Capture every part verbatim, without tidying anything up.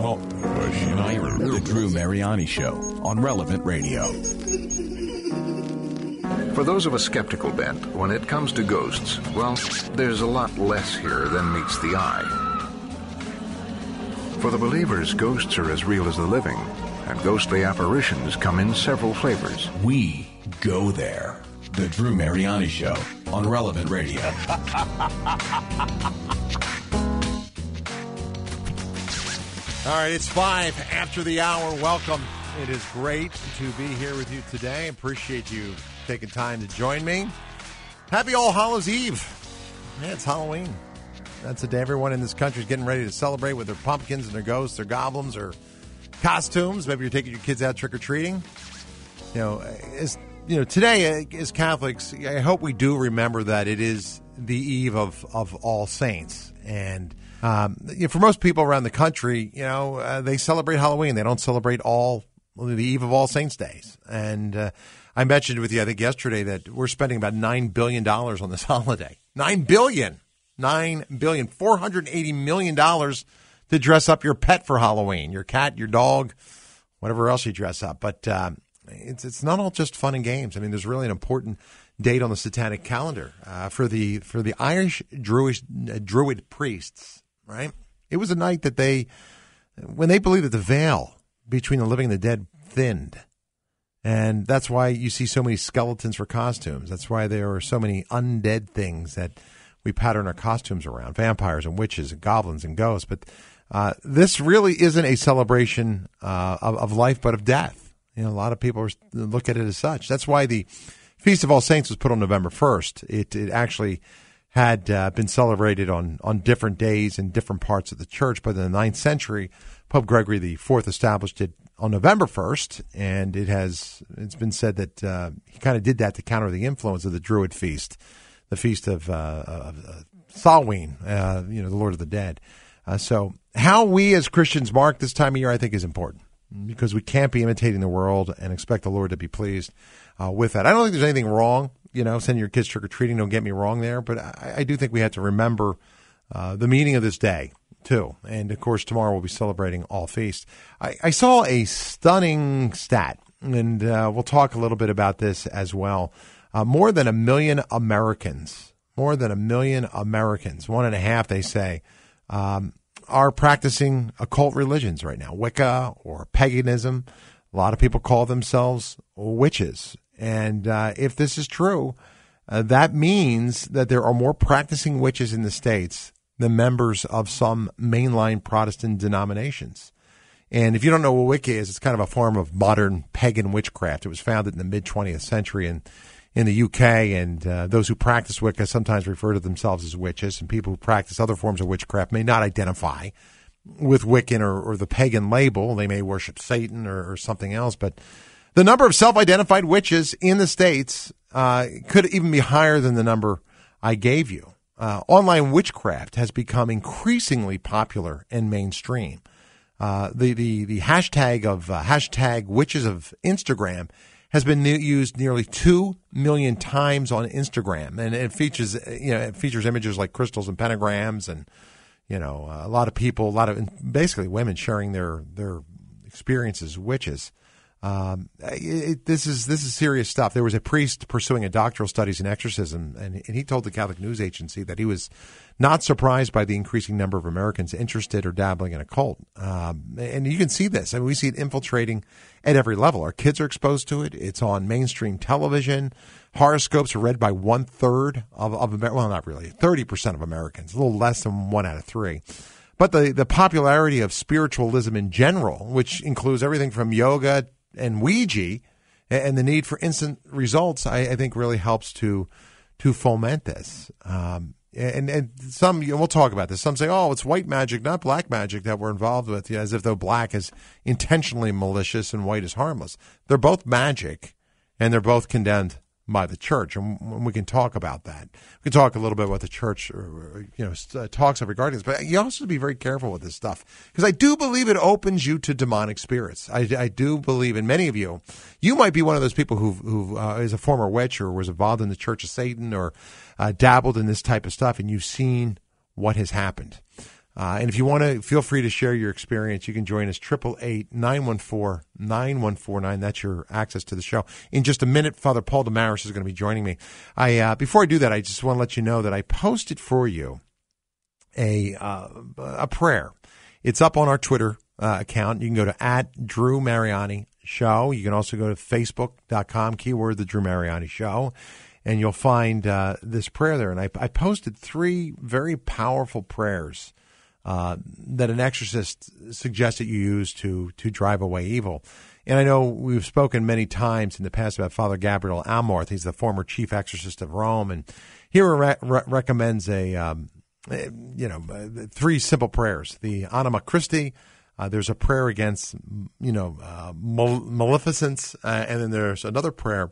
Oh, the Drew Mariani Show on Relevant Radio. For those of a skeptical bent, when it comes to ghosts, well, there's a lot less here than meets the eye. For the believers, ghosts are as real as the living, and ghostly apparitions come in several flavors. We go there. The Drew Mariani Show on Relevant Radio. All right, it's five after the hour. Welcome. It is great to be here with you today. Appreciate you taking time to join me. Happy All Hallows Eve. Yeah, it's Halloween. That's the day everyone in this country is getting ready to celebrate with their pumpkins and their ghosts, their goblins, or costumes. Maybe you're taking your kids out trick-or-treating. You know, as, you know, today as Catholics, I hope we do remember that it is the eve of, of All Saints. And um, you know, for most people around the country, you know, uh, they celebrate Halloween. They don't celebrate all the eve of All Saints Days. And uh, I mentioned with you, I think yesterday, that we're spending about nine billion dollars on this holiday. nine billion dollars. nine billion dollars. four hundred eighty million dollars to dress up your pet for Halloween. Your cat, your dog, whatever else you dress up. But um, it's it's not all just fun and games. I mean, there's really an important date on the satanic calendar uh, for the for the Irish Druid, uh, Druid priests, right? It was a night that they, when they believed that the veil between the living and the dead thinned. And that's why you see so many skeletons for costumes. That's why there are so many undead things that we pattern our costumes around, vampires and witches and goblins and ghosts. But uh, this really isn't a celebration uh, of, of life, but of death. You know, a lot of people look at it as such. That's why the Feast of All Saints was put on November first. It, it actually had uh, been celebrated on, on different days in different parts of the church. But in the ninth century, Pope Gregory the Fourth established it on November first, and it has it's been said that uh, he kind of did that to counter the influence of the Druid feast, the feast of, uh, of uh, Samhain, uh, you know, the Lord of the Dead. Uh, so how we as Christians mark this time of year, I think, is important, because we can't be imitating the world and expect the Lord to be pleased uh, with that. I don't think there's anything wrong, you know, sending your kids trick-or-treating, don't get me wrong there, but I, I do think we have to remember uh, the meaning of this day, too. And, of course, tomorrow we'll be celebrating All Feast. I, I saw a stunning stat, and uh, we'll talk a little bit about this as well. Uh, more than a million Americans, more than a million Americans, one and a half, they say, um, are practicing occult religions right now, Wicca or paganism. A lot of people call themselves witches. And uh, if this is true, uh, that means that there are more practicing witches in the States than members of some mainline Protestant denominations. And if you don't know what Wicca is, it's kind of a form of modern pagan witchcraft. It was founded in the mid-twentieth century in, in the U K, and uh, those who practice Wicca sometimes refer to themselves as witches, and people who practice other forms of witchcraft may not identify with Wiccan or, or the pagan label. They may worship Satan or, or something else, but the number of self-identified witches in the States uh, could even be higher than the number I gave you. Uh, online witchcraft has become increasingly popular and mainstream. Uh, the, the, the hashtag of uh, hashtag witches of Instagram has been ne- used nearly two million times on Instagram, and it features you know it features images like crystals and pentagrams, and you know a lot of people, a lot of basically women sharing their their experiences as witches. Um, it, this is this is serious stuff. There was a priest pursuing a doctoral studies in exorcism, and, and he told the Catholic News Agency that he was not surprised by the increasing number of Americans interested or dabbling in occult. Um, and you can see this. I mean, we see it infiltrating at every level. Our kids are exposed to it. It's on mainstream television. Horoscopes are read by one third of, of Amer- well, not really, thirty percent of Americans, a little less than one out of three. But the, the popularity of spiritualism in general, which includes everything from yoga and Ouija, and the need for instant results, I, I think really helps to to foment this. Um, and, and some, you know, we'll talk about this. Some say, oh, it's white magic, not black magic that we're involved with, you know, as if though black is intentionally malicious and white is harmless. They're both magic, and they're both condemned by the church, and we can talk about that. We can talk a little bit about the church, or, you know, talks of regarding this, but you also have to be very careful with this stuff, because I do believe it opens you to demonic spirits. I, I do believe, and many of you, you might be one of those people who who uh, is a former witch or was involved in the Church of Satan or uh, dabbled in this type of stuff, and you've seen what has happened. Uh, and if you want to, feel free to share your experience. You can join us, eight eight eight, nine one four, nine one four nine. That's your access to the show. In just a minute, Father Paul Damaris is going to be joining me. I uh, Before I do that, I just want to let you know that I posted for you a uh, a prayer. It's up on our Twitter uh, account. You can go to at Drew Mariani Show. You can also go to facebook dot com, keyword The Drew Mariani Show, and you'll find uh, this prayer there. And I, I posted three very powerful prayers Uh, that an exorcist suggests that you use to to drive away evil. And I know we've spoken many times in the past about Father Gabriel Amorth. He's the former chief exorcist of Rome, and he re- re- recommends a, um, a you know uh, three simple prayers. The Anima Christi. Uh, there's a prayer against you know uh, mal- maleficence, uh, and then there's another prayer,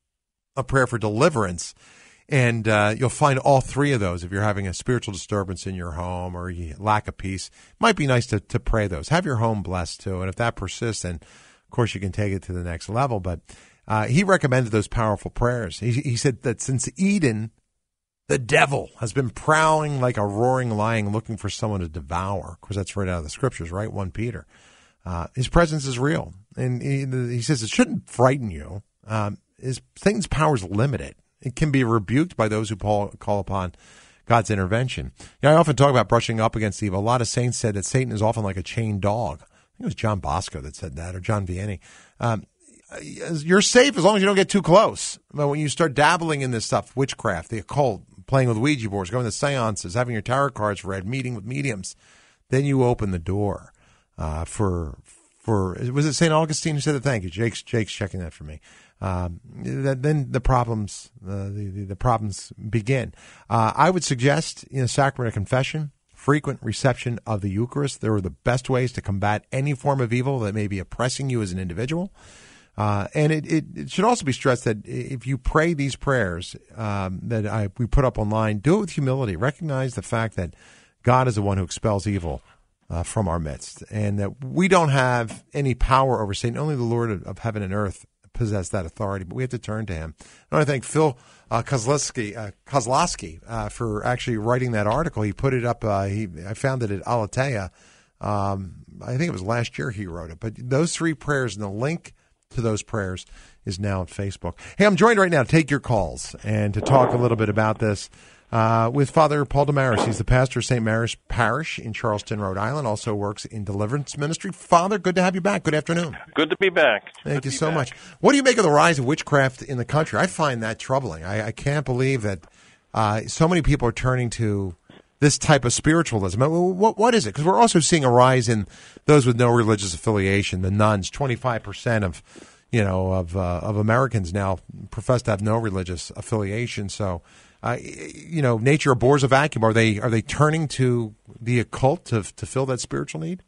a prayer for deliverance. And uh, you'll find all three of those if you're having a spiritual disturbance in your home or you lack of peace. It might be nice to, to pray those. Have your home blessed, too. And if that persists, then, of course, you can take it to the next level. But uh, he recommended those powerful prayers. He, he said that since Eden, the devil has been prowling like a roaring lion looking for someone to devour. Of course, that's right out of the scriptures, right? First Peter. Uh, his presence is real. And he, he says it shouldn't frighten you. Um, his, Satan's power is limited. It can be rebuked by those who call upon God's intervention. You know, I often talk about brushing up against evil. A lot of saints said that Satan is often like a chained dog. I think it was John Bosco that said that, or John Vianney. Um, you're safe as long as you don't get too close. But when you start dabbling in this stuff, witchcraft, the occult, playing with Ouija boards, going to seances, having your tarot cards read, meeting with mediums, then you open the door uh, for, for, was it Saint Augustine who said that? Thank you. Jake's, Jake's checking that for me. Um, that, then the problems, uh, the, the, the problems begin. Uh, I would suggest, you know, sacrament of confession, frequent reception of the Eucharist. There are the best ways to combat any form of evil that may be oppressing you as an individual. Uh, and it, it, it should also be stressed that if you pray these prayers, um, that I, we put up online, do it with humility. Recognize the fact that God is the one who expels evil, uh, from our midst, and that we don't have any power over Satan. Only the Lord of, of heaven and earth possess that authority, but we have to turn to him. I want to thank Phil uh, Kozlowski, uh, Kozlowski uh, for actually writing that article. He put it up. Uh, he I found it at Aletheia. Um, I think it was last year he wrote it. But those three prayers and the link to those prayers is now on Facebook. Hey, I'm joined right now to take your calls and to talk a little bit about this uh, with Father Paul Damaris. He's the pastor of Saint Mary's Parish in Charleston, Rhode Island, also works in deliverance ministry. Father, good to have you back. Good afternoon. Good to be back. Thank good you so back. much. What do you make of the rise of witchcraft in the country? I find that troubling. I, I can't believe that uh, so many people are turning to this type of spiritualism. What, what is it? Because we're also seeing a rise in those with no religious affiliation, the nuns. twenty-five percent of, you know, of uh, of Americans now profess to have no religious affiliation. So, uh, you know, nature abhors a vacuum. Are they are they turning to the occult to to fill that spiritual need?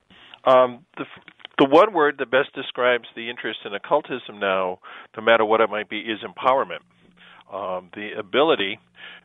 Um, the the one word that best describes the interest in occultism now, no matter what it might be, is empowerment. Um, the ability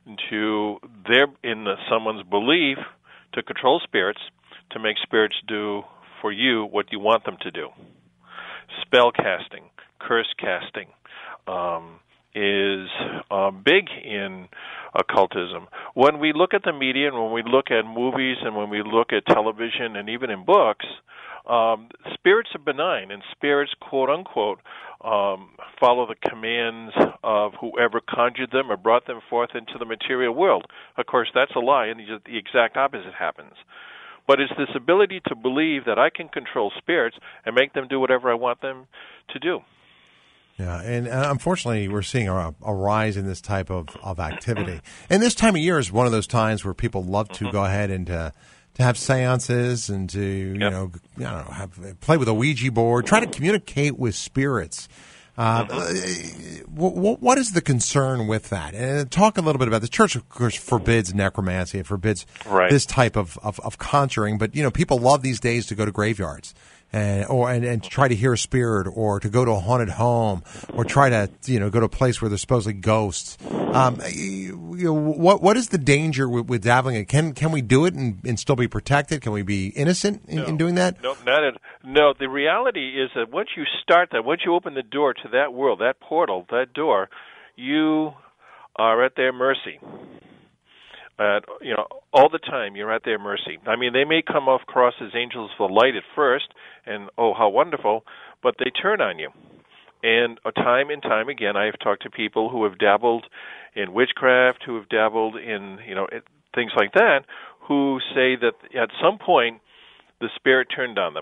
to, their in the, someone's belief, to control spirits, to make spirits do for you what you want them to do. Spell casting, curse casting, um, is uh, big in occultism. When we look at the media and when we look at movies and when we look at television and even in books, um, spirits are benign, and spirits, quote unquote, um, follow the commands of whoever conjured them or brought them forth into the material world. Of course, that's a lie, and the exact opposite happens. But it's this ability to believe that I can control spirits and make them do whatever I want them to do. Yeah, and uh, unfortunately, we're seeing a, a rise in this type of, of activity. And this time of year is one of those times where people love to mm-hmm. go ahead and to, to have seances and to, you yep. know, I don't know, have, play with a Ouija board, try to communicate with spirits. Uh, mm-hmm. what, what is the concern with that? And talk a little bit about the church, of course, forbids necromancy. It forbids right. this type of, of, of conjuring. But, you know, people love these days to go to graveyards. And or and, and try to hear a spirit, or to go to a haunted home, or try to you know go to a place where there's supposedly ghosts. Um, you know, what what is the danger with, with dabbling in? Can can we do it and, and still be protected? Can we be innocent in, no. in doing that? No, not at, no. The reality is that once you start that, once you open the door to that world, that portal, that door, you are at their mercy. at, you know, all the time you're at their mercy. I mean, they may come off cross as angels of light at first, and oh, how wonderful, but they turn on you. And uh, time and time again, I have talked to people who have dabbled in witchcraft, who have dabbled in, you know, it, things like that, who say that at some point the spirit turned on them.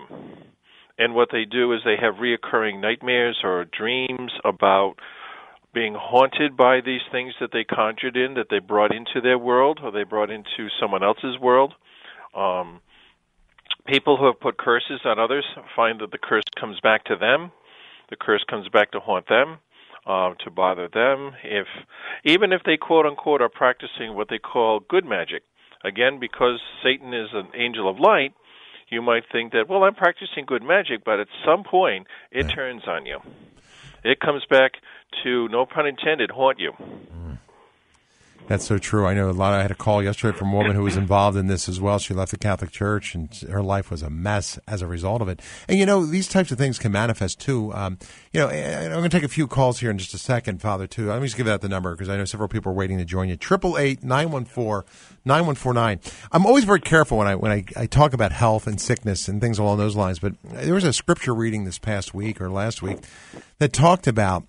And what they do is they have reoccurring nightmares or dreams about being haunted by these things that they conjured in, that they brought into their world, or they brought into someone else's world. Um, people who have put curses on others find that the curse comes back to them. The curse comes back to haunt them, uh, to bother them. If even if they quote unquote are practicing what they call good magic, again, because Satan is an angel of light, you might think that, well, I'm practicing good magic, but at some point it right. turns on you. It comes back to, no pun intended, haunt you. Mm. That's so true. I know a lot. I had a call yesterday from a woman who was involved in this as well. She left the Catholic Church, and her life was a mess as a result of it. And, you know, these types of things can manifest, too. Um, you know, I'm going to take a few calls here in just a second, Father, too. Let me just give out the number, because I know several people are waiting to join you. eight eight eight, nine one four, nine one four nine. I'm always very careful when I when I, I talk about health and sickness and things along those lines, but there was a scripture reading this past week or last week that talked about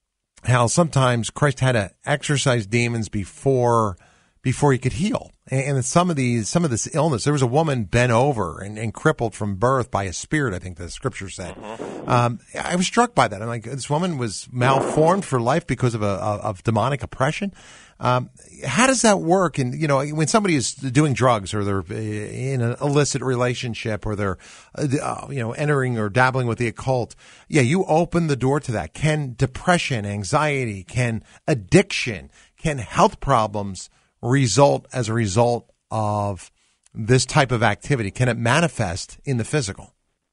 how sometimes Christ had to exorcise demons before before he could heal. And some of these, some of this illness, there was a woman bent over and, and crippled from birth by a spirit, I think the scripture said. Um, I was struck by that. I'm like, this woman was malformed for life because of a of demonic oppression. Um, how does that work? And, you know, when somebody is doing drugs, or they're in an illicit relationship, or they're, uh, you know, entering or dabbling with the occult, yeah, you open the door to that. Can depression, anxiety, can addiction, can health problems result as a result of this type of activity? Can it manifest in the physical?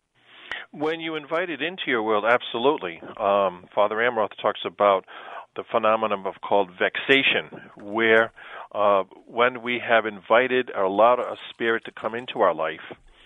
When you invite it into your world, absolutely. Um, Father Amroth talks about the phenomenon of called vexation, where uh, when we have invited or allowed a spirit to come into our life,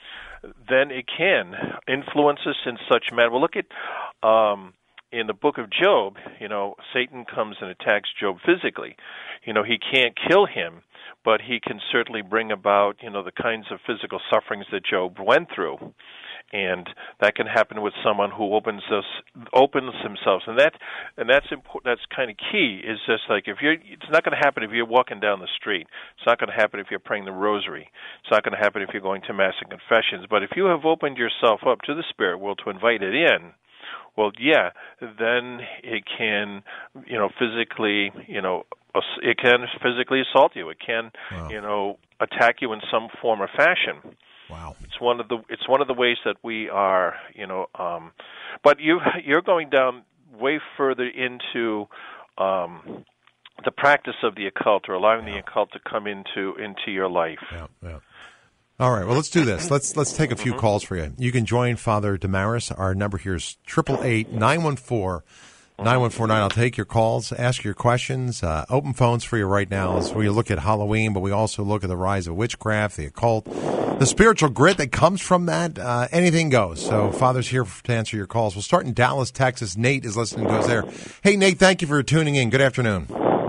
then it can influence us in such manner. Well, look at um, in the book of Job, you know, Satan comes and attacks Job physically. You know, he can't kill him, but he can certainly bring about, you know, the kinds of physical sufferings that Job went through. And that can happen with someone who opens us, opens themselves, and that and that's important. That's kind of key. Is just like if you're, it's not going to happen if you're walking down the street. It's not going to happen if you're praying the rosary. It's not going to happen if you're going to mass and confessions. But if you have opened yourself up to the spirit world to invite it in, well, yeah, then it can, you know, physically, you know, it can physically assault you. It can, wow. you know, attack you in some form or fashion. Wow, it's one of the it's one of the ways that we are, you know. Um, but you you're going down way further into um, the practice of the occult, or allowing yeah. the occult to come into into your life. Yeah, yeah. All right, well, let's do this. Let's let's take a few mm-hmm. calls for you. You can join Father Damaris. Our number here is triple eight nine one four. nine one four nine. I'll take your calls, ask your questions. Uh, open phones for you right now as we look at Halloween, but we also look at the rise of witchcraft, the occult, the spiritual grit that comes from that. Uh, anything goes. So Father's here to answer your calls. We'll start in Dallas, Texas. Nate is listening to us there. Hey, Nate, thank you for tuning in. Good afternoon.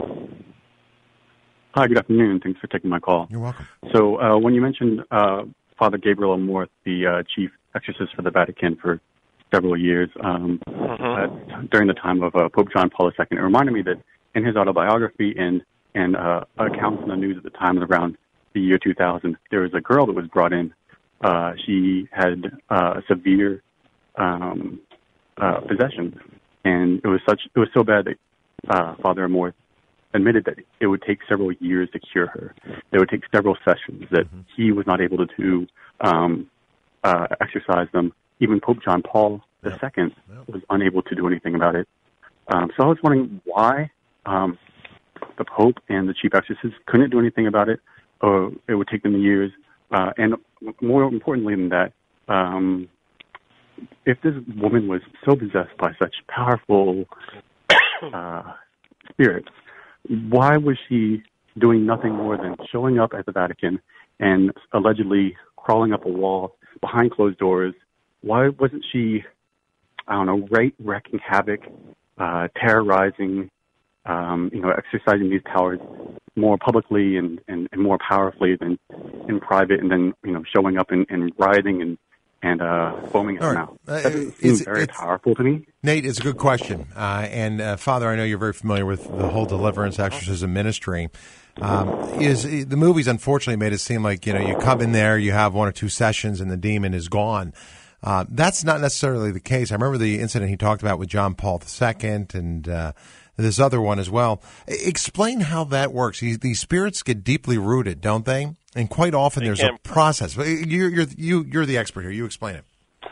Hi, good afternoon. Thanks for taking my call. You're welcome. So uh, when you mentioned uh, Father Gabriel Amorth, the uh, chief exorcist for the Vatican for several years, um, mm-hmm. uh, during the time of uh, Pope John Paul the Second. It reminded me that in his autobiography and, and uh, accounts in the news at the time around the year two thousand, there was a girl that was brought in. Uh, she had uh, severe um, uh, possession, and it was such it was so bad that uh, Father Amorth admitted that it would take several years to cure her. It would take several sessions, that mm-hmm. he was not able to, to um, uh, exorcise them. Even Pope John Paul the yep. Second yep. was unable to do anything about it. Um, so I was wondering why um, the Pope and the chief exorcist couldn't do anything about it, or it would take them years. Uh, and more importantly than that, um, if this woman was so possessed by such powerful uh, spirits, why was she doing nothing more than showing up at the Vatican and allegedly crawling up a wall behind closed doors? Why wasn't she, I don't know, right, wreaking havoc, uh, terrorizing, um, you know, exercising these powers more publicly and, and, and more powerfully than in private, and then you know showing up and, and writhing and and uh, foaming at the mouth. That doesn't seem very powerful to me. Nate, it's a good question. Uh, and, uh, Father, I know you're very familiar with the whole deliverance exorcism ministry. Um, is the movies unfortunately made it seem like, you know, you come in there, you have one or two sessions, and the demon is gone. Uh, that's not necessarily the case. I remember the incident he talked about with John Paul the Second and uh, this other one as well. Explain how that works. These spirits get deeply rooted, don't they? And quite often they there's can. a process. You're, you're, you, you're the expert here. You explain it.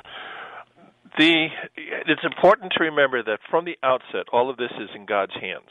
The, it's important to remember that from the outset, all of this is in God's hands.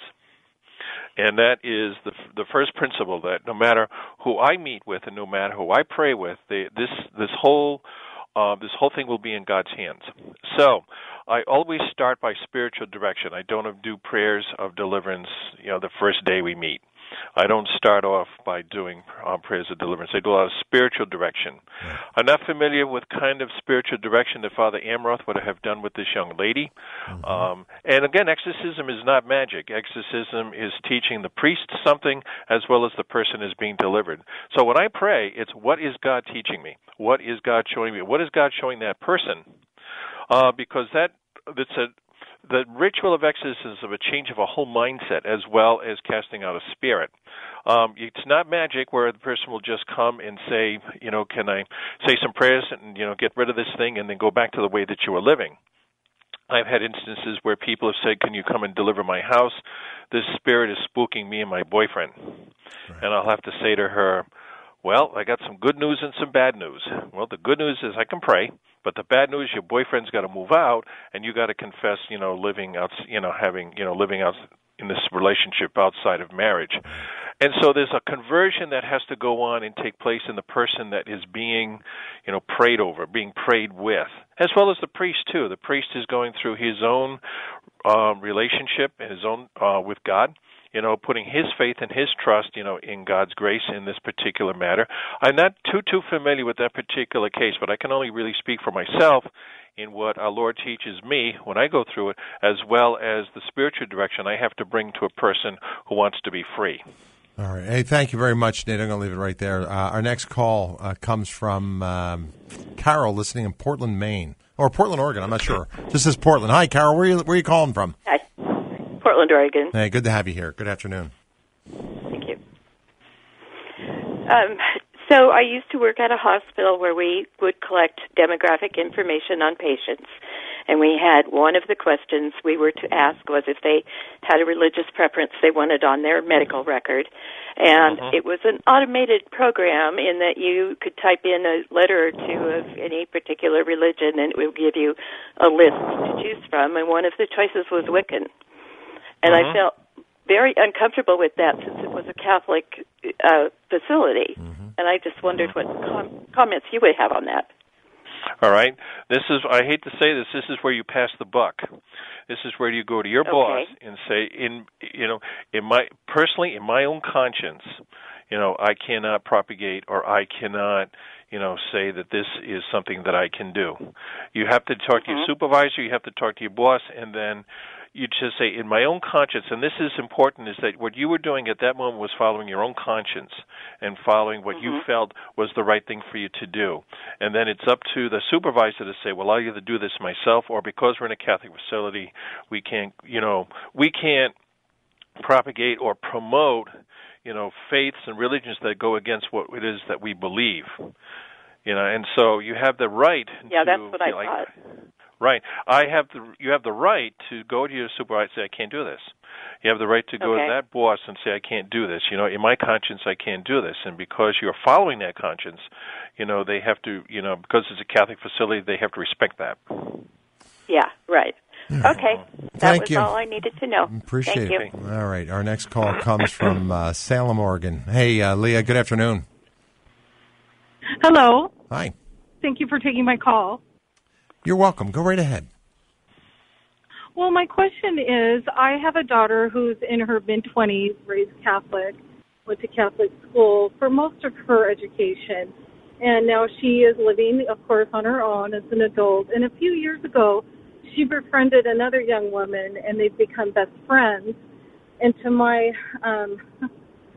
And that is the the first principle, that no matter who I meet with and no matter who I pray with, they, this this whole uh, this whole thing will be in God's hands. So I always start by spiritual direction. I don't do prayers of deliverance, you know, the first day we meet. I don't start off by doing um, prayers of deliverance. I do a lot of spiritual direction. Yeah. I'm not familiar with kind of spiritual direction that Father Amroth would have done with this young lady. Mm-hmm. Um, and again, exorcism is not magic. Exorcism is teaching the priest something as well as the person is being delivered. So when I pray, it's what is God teaching me? What is God showing me? What is God showing that person? Uh, because that it's a The ritual of exorcism is a change of a whole mindset as well as casting out a spirit. Um, it's not magic where the person will just come and say, you know, can I say some prayers and, you know, get rid of this thing and then go back to the way that you were living. I've had instances where people have said, can you come and deliver my house? This spirit is spooking me and my boyfriend. Right. And I'll have to say to her, well, I got some good news and some bad news. Well, the good news is I can pray. But the bad news, your boyfriend's got to move out, and you got to confess, you know, living out, you know, having, you know, living out in this relationship outside of marriage. And so there's a conversion that has to go on and take place in the person that is being, you know, prayed over, being prayed with, as well as the priest too. The priest is going through his own uh, relationship and his own uh, with God. You know, putting his faith and his trust, you know, in God's grace in this particular matter. I'm not too, too familiar with that particular case, but I can only really speak for myself in what our Lord teaches me when I go through it, as well as the spiritual direction I have to bring to a person who wants to be free. All right. Hey, thank you very much, Nate. I'm going to leave it right there. Uh, our next call uh, comes from um, Carol, listening in Portland, Maine. Or Portland, Oregon. I'm not sure. Just says Portland. Hi, Carol. Where are you, where are you calling from? Hi. Portland, Oregon. Hey, good to have you here. Good afternoon. Thank you. Um, so I used to work at a hospital where we would collect demographic information on patients, and we had one of the questions we were to ask was if they had a religious preference they wanted on their medical record. And uh-huh. It was an automated program in that you could type in a letter or two of any particular religion, and it would give you a list to choose from, and one of the choices was Wiccan. And uh-huh. I felt very uncomfortable with that since it was a Catholic uh, facility. Mm-hmm. And I just wondered what com- comments you would have on that. All right. This is, I hate to say this, this is where you pass the buck. This is where you go to your okay. boss and say, in you know, in my personally, in my own conscience, you know, I cannot propagate or I cannot, you know, say that this is something that I can do. You have to talk mm-hmm. to your supervisor, you have to talk to your boss, and then you just say, in my own conscience, and this is important, is that what you were doing at that moment was following your own conscience and following what mm-hmm. you felt was the right thing for you to do. And then it's up to the supervisor to say, well, I'll either do this myself, or because we're in a Catholic facility, we can't, you know, we can't propagate or promote, you know, faiths and religions that go against what it is that we believe. You know, and so you have the right yeah, to... Yeah, that's what I like, thought. Right. I have the you have the right to go to your supervisor and say, I can't do this. You have the right to go okay. to that boss and say, I can't do this. You know, in my conscience, I can't do this. And because you're following that conscience, you know, they have to, you know, because it's a Catholic facility, they have to respect that. Yeah, right. Yeah. Okay. That Thank was you. all I needed to know. Appreciate Thank it. You. All right. Our next call comes from uh, Salem, Oregon. Hey, uh, Leah, good afternoon. Hello. Hi. Thank you for taking my call. You're welcome. Go right ahead. Well, my question is, I have a daughter who's in her mid-twenties, raised Catholic, went to Catholic school for most of her education, and now she is living, of course, on her own as an adult. And a few years ago, she befriended another young woman, and they've become best friends. And to my um,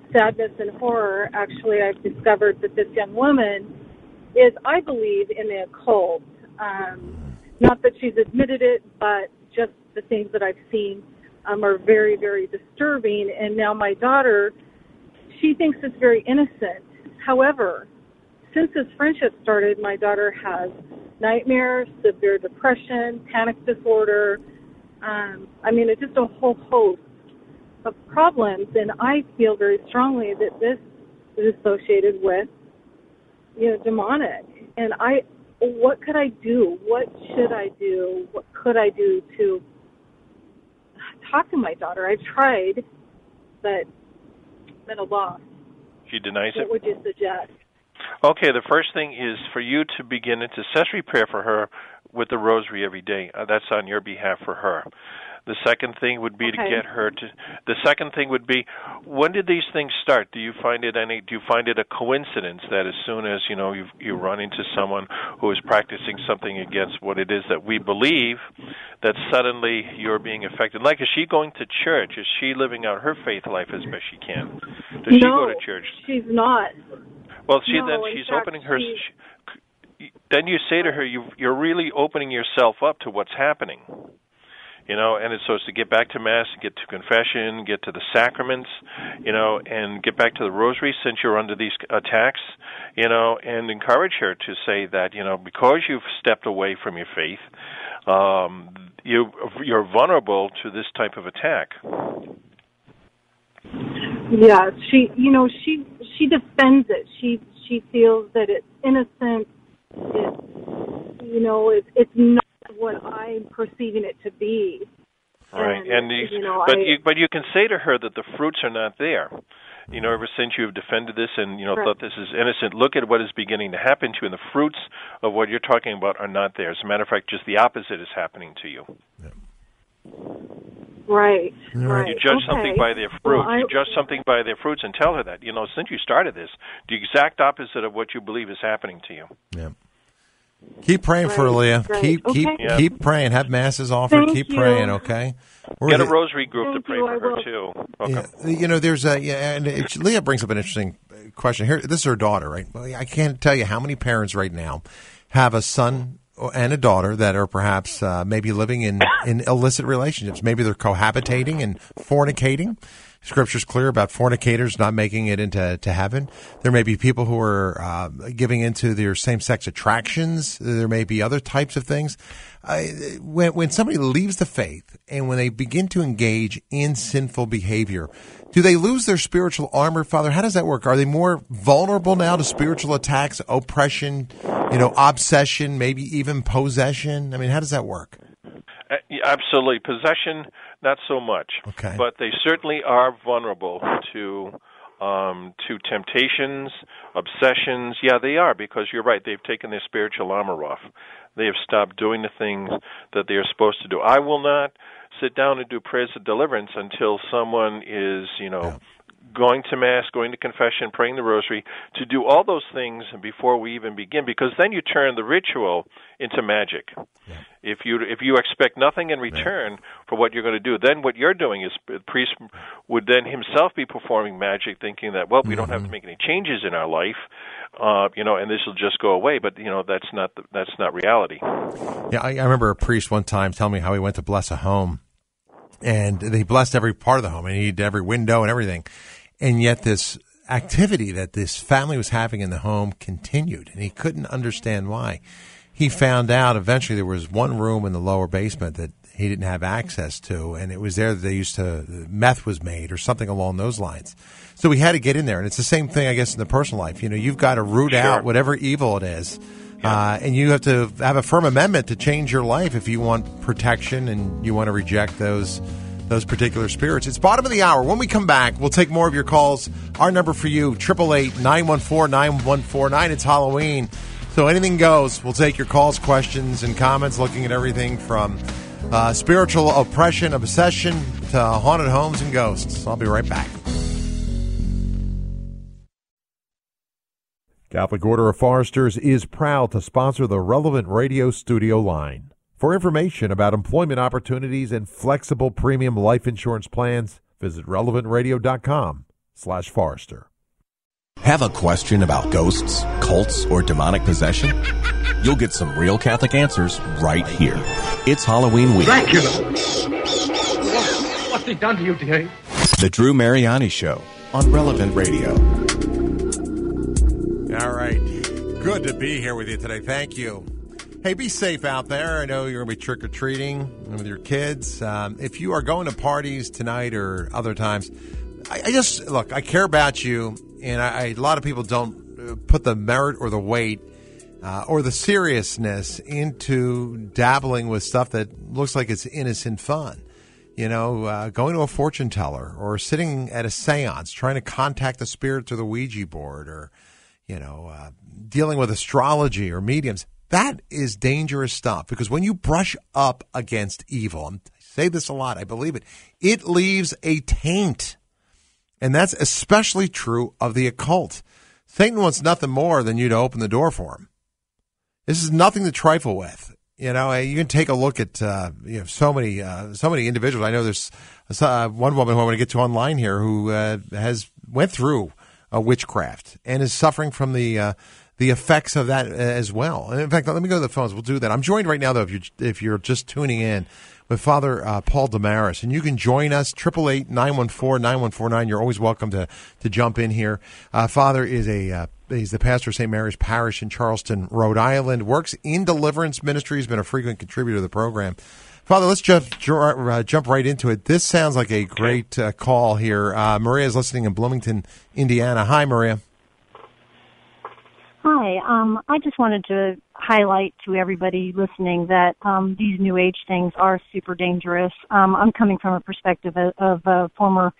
sadness and horror, actually, I've discovered that this young woman is, I believe, in the occult. Um, not that she's admitted it, but just the things that I've seen um, are very, very disturbing. And now my daughter, she thinks it's very innocent. However, since this friendship started, my daughter has nightmares, severe depression, panic disorder. Um, I mean, it's just a whole host of problems. And I feel very strongly that this is associated with, you know, demonic. And I, what could I do? What should I do? What could I do to talk to my daughter? I've tried, but I'm at a loss. She denies what it? What would you suggest? Okay, the first thing is for you to begin intercessory prayer for her with the rosary every day. Uh, that's on your behalf for her. The second thing would be okay. to get her to. The second thing would be, when did these things start? Do you find it any? Do you find it a coincidence that as soon as you know you you run into someone who is practicing something against what it is that we believe, that suddenly you're being affected? Like, is she going to church? Is she living out her faith life as best she can? Does no, she go to church? She's not. Well, she no, then she's fact, opening her. She... Then you say to her, you, you're really opening yourself up to what's happening. You know, and it's, so it's to get back to Mass, get to confession, get to the sacraments, you know, and get back to the rosary since you're under these attacks, you know, and encourage her to say that, you know, because you've stepped away from your faith, um, you, you're vulnerable to this type of attack. Yeah, she, you know, she she defends it. She she feels that it's innocent. It's, you know, it's it's not what I'm perceiving it to be. Right, and, and you, you know, but I, you but you can say to her that the fruits are not there. You know, ever since you've defended this and you know right. thought this is innocent, look at what is beginning to happen to you, and the fruits of what you're talking about are not there. As a matter of fact, just the opposite is happening to you. Yeah. Right, right. You judge okay. something by their fruit. Well, I, you judge something by their fruits and tell her that, you know, since you started this, the exact opposite of what you believe is happening to you. Yeah. Keep praying right, for her, Leah. right. Keep okay. keep yeah. keep praying. Have masses offered. Thank keep you. praying, okay? We're Get a the, rosary group Thank to pray you, for I her, will. too. Okay. Yeah, you know, there's a, yeah, and it, Leah brings up an interesting question. Here, this is her daughter, right? Well, I can't tell you how many parents right now have a son and a daughter that are perhaps uh, maybe living in, in illicit relationships. Maybe they're cohabitating and fornicating. Scripture's clear about fornicators not making it into to heaven. There may be people who are uh, giving into their same-sex attractions. There may be other types of things. Uh, when, when somebody leaves the faith and when they begin to engage in sinful behavior, do they lose their spiritual armor, Father? How does that work? Are they more vulnerable now to spiritual attacks, oppression, you know, obsession, maybe even possession? I mean, how does that work? Uh, yeah, absolutely. Possession, not so much. Okay. But they certainly are vulnerable to um, to temptations, obsessions. Yeah, they are, because you're right. They've taken their spiritual armor off. They have stopped doing the things that they are supposed to do. I will not sit down and do prayers of deliverance until someone is, you know, yeah. going to Mass, going to confession, praying the rosary, to do all those things before we even begin, because then you turn the ritual into magic. Yeah. If you if you expect nothing in return right. for what you're going to do, then what you're doing is the priest would then himself be performing magic, thinking that, well, we mm-hmm. don't have to make any changes in our life, uh, you know, and this will just go away. But, you know, that's not the, that's not reality. Yeah, I, I remember a priest one time telling me how he went to bless a home, and he blessed every part of the home, and he did every window and everything. And yet this activity that this family was having in the home continued, and he couldn't understand why. He found out eventually there was one room in the lower basement that he didn't have access to, and it was there that they used to, meth was made or something along those lines. So we had to get in there, and it's the same thing, I guess, in the personal life. You know, you've got to root sure. out whatever evil it is, yeah. uh, and you have to have a firm amendment to change your life if you want protection and you want to reject those those particular spirits. It's bottom of the hour. When we come back, we'll take more of your calls. Our number for you, eight eight eight, nine one four, nine one four nine. It's Halloween, so anything goes. We'll take your calls, questions, and comments, looking at everything from uh, spiritual oppression, obsession, to haunted homes and ghosts. I'll be right back. Catholic Order of Foresters is proud to sponsor the Relevant Radio studio line. For information about employment opportunities and flexible premium life insurance plans, visit relevant radio dot com. slash Forrester. Have a question about ghosts, cults, or demonic possession? You'll get some real Catholic answers right here. It's Halloween week. Dracula! What's he done to you, dear? The Drew Mariani Show on Relevant Radio. All right. Good to be here with you today. Thank you. Hey, be safe out there. I know you're going to be trick-or-treating with your kids. Um, if you are going to parties tonight or other times, I, I just, look, I care about you, and I, I, a lot of people don't put the merit or the weight uh, or the seriousness into dabbling with stuff that looks like it's innocent fun. You know, uh, going to a fortune teller or sitting at a seance, trying to contact the spirit through the Ouija board, or, you know, uh, dealing with astrology or mediums. That is dangerous stuff, because when you brush up against evil, and I say this a lot, I believe it, it leaves a taint. And that's especially true of the occult. Satan wants nothing more than you to open the door for him. This is nothing to trifle with. You know, you can take a look at uh, you know so many uh, so many individuals. I know there's uh, one woman who I want to get to online here who uh, has went through uh, witchcraft and is suffering from the uh, the effects of that as well. And in fact, let me go to the phones. We'll do that. I'm joined right now, though, if you if you're just tuning in, with Father uh, Paul Damaris, and you can join us triple eight nine one four nine one four nine. You're always welcome to to jump in here. Uh, Father is a uh, he's the pastor of Saint Mary's Parish in Charleston, Rhode Island. Works in deliverance ministry. He's been a frequent contributor to the program. Father, let's just uh, jump right into it. This sounds like a great uh, call here. Uh, Maria is listening in Bloomington, Indiana. Hi, Maria. Hi. Um, I just wanted to highlight to everybody listening that um, these New Age things are super dangerous. Um, I'm coming from a perspective of, of a former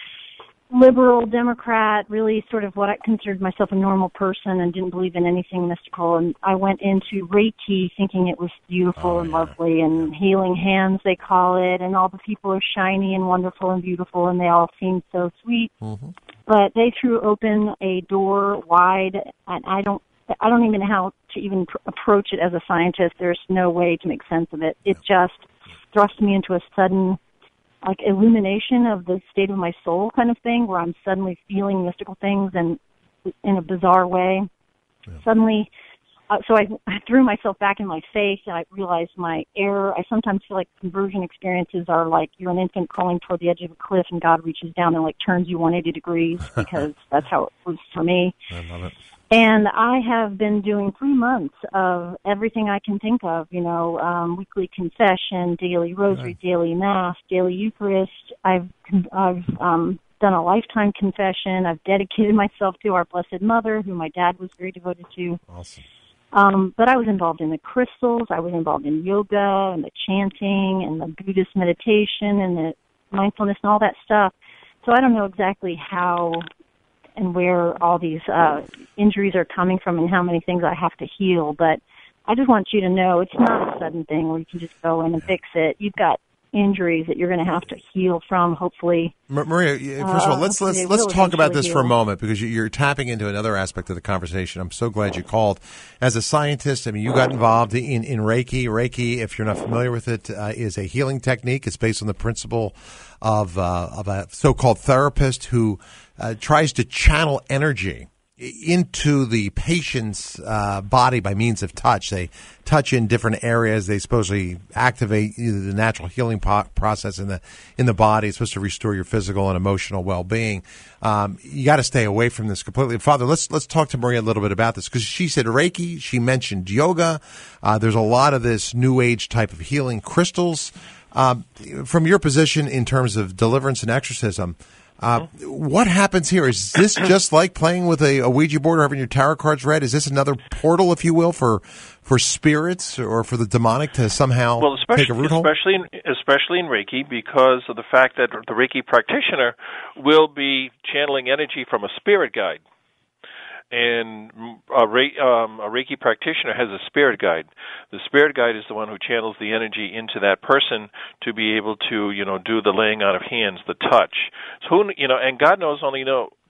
liberal Democrat, really sort of what I considered myself a normal person and didn't believe in anything mystical. And I went into Reiki thinking it was beautiful oh, and yeah. lovely, and healing hands, they call it, and all the people are shiny and wonderful and beautiful, and they all seem so sweet. Mm-hmm. But they threw open a door wide, and I don't I don't even know how to even pr- approach it as a scientist. There's no way to make sense of it. It just thrust me into a sudden, like, illumination of the state of my soul kind of thing, where I'm suddenly feeling mystical things and in a bizarre way. Yeah. Suddenly, uh, so I, I threw myself back in my faith, and I realized my error. I sometimes feel like conversion experiences are like you're an infant crawling toward the edge of a cliff, and God reaches down and, like, turns you one hundred eighty degrees, because that's how it was for me. I love it. And I have been doing three months of everything I can think of, you know, um, weekly confession, daily rosary, right. daily mass, daily Eucharist. I've I've um, done a lifetime confession. I've dedicated myself to our Blessed Mother, who my dad was very devoted to. Awesome. Um, but I was involved in the crystals. I was involved in yoga and the chanting and the Buddhist meditation and the mindfulness and all that stuff. So I don't know exactly how and where all these uh, injuries are coming from and how many things I have to heal. But I just want you to know it's not a sudden thing where you can just go in and fix it. You've got injuries that you're going to have to heal from, hopefully. Maria, first of all, let's let's let's talk about this for a moment, because you're tapping into another aspect of the conversation. I'm so glad you called. As a scientist, I mean, you got involved in, in Reiki. Reiki, if you're not familiar with it, uh, is a healing technique. It's based on the principle of uh, of a so-called therapist who uh, tries to channel energy into the patient's uh, body by means of touch. They touch in different areas. They supposedly activate the natural healing po- process in the in the body. It's supposed to restore your physical and emotional well-being. Um, you got to stay away from this completely. Father, let's let's talk to Maria a little bit about this, because she said Reiki. She mentioned yoga. Uh, there's a lot of this New Age type of healing, crystals. Um, from your position in terms of deliverance and exorcism, Uh, what happens here? Is this just like playing with a, a Ouija board or having your tarot cards read? Is this another portal, if you will, for for spirits or for the demonic to somehow well, take a root hold? Especially in, especially in Reiki, because of the fact that the Reiki practitioner will be channeling energy from a spirit guide. And a, Re- um, a Reiki practitioner has a spirit guide. The spirit guide is the one who channels the energy into that person to be able to, you know, do the laying on of hands, the touch. So, who, you know, and God knows only know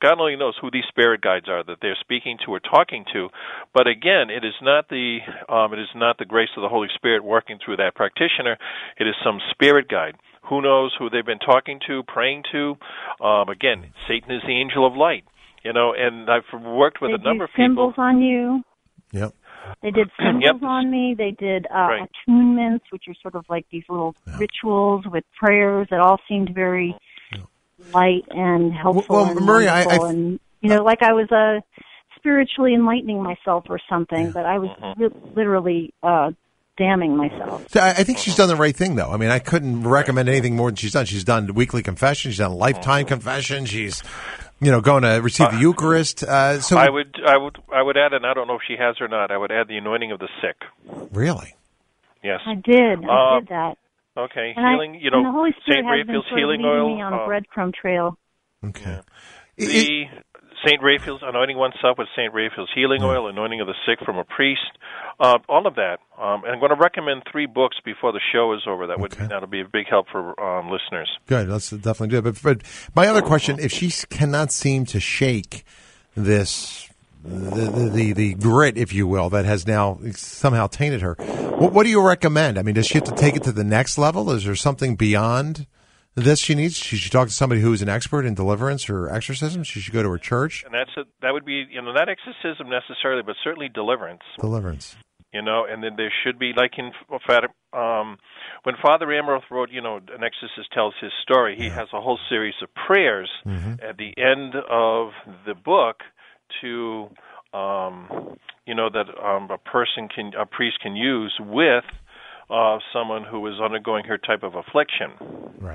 God only knows who these spirit guides are that they're speaking to or talking to. But again, it is not the um, it is not the grace of the Holy Spirit working through that practitioner. It is some spirit guide. Who knows who they've been talking to, praying to? Um, again, Satan is the angel of light. You know, and I've worked with they a number of people. Symbols on you. Yep. They did symbols yep. on me. They did uh, right. attunements, which are sort of like these little yeah. rituals with prayers that all seemed very yeah. light and helpful. Well, and Maria, I, I, and you know, like I was uh, spiritually enlightening myself or something, yeah. but I was mm-hmm. li- literally uh, damning myself. So I, I think she's done the right thing, though. I mean, I couldn't recommend anything more than she's done. She's done weekly confession. She's done lifetime mm-hmm. confession. She's You know, going to receive the Eucharist. Uh, so I would, I would, I would add, and I don't know if she has or not. I would add the anointing of the sick. Really? Yes. I did. I uh, did that. Okay, and healing. I, you know, the Holy Spirit Saint has Raphael's been healing sort of oil. Me on uh, a breadcrumb trail. Okay. Yeah. The Saint Raphael's anointing oneself with Saint Raphael's healing yeah. oil, anointing of the sick from a priest, uh, all of that. Um, and I'm going to recommend three books before the show is over. That would okay. that'll be a big help for um, listeners. Good. Let's definitely do it. But, but my other question: if she cannot seem to shake this, the, the the the grit, if you will, that has now somehow tainted her, what, what do you recommend? I mean, does she have to take it to the next level? Is there something beyond this she needs? She should talk to somebody who's an expert in deliverance or exorcism. She should go to her church. And that's a, that would be, you know, not exorcism necessarily, but certainly deliverance. Deliverance. You know, and then there should be, like in um, when Father Amorth wrote, you know, an exorcist tells his story. He yeah. has a whole series of prayers mm-hmm. at the end of the book to, um, you know, that um, a person can, a priest can use with uh, someone who is undergoing her type of affliction. Right.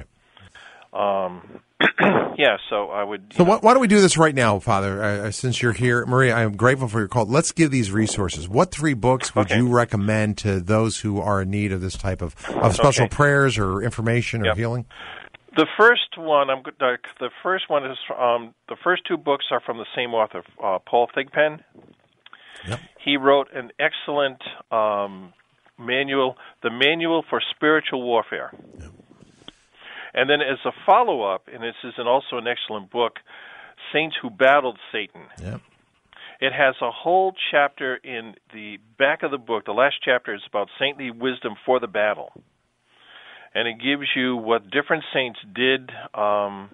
Um, yeah, so I would... So why, why don't we do this right now, Father, uh, since you're here. Maria, I'm grateful for your call. Let's give these resources. What three books would okay. you recommend to those who are in need of this type of, of special okay. prayers or information or yep. healing? The first one, I'm uh, the first one is um, the first two books are from the same author, uh, Paul Thigpen. Yep. He wrote an excellent um, manual, the Manual for Spiritual Warfare. Yep. And then as a follow-up, and this is an, also an excellent book, Saints Who Battled Satan. Yep. It has a whole chapter in the back of the book. The last chapter is about saintly wisdom for the battle. And it gives you what different saints did um,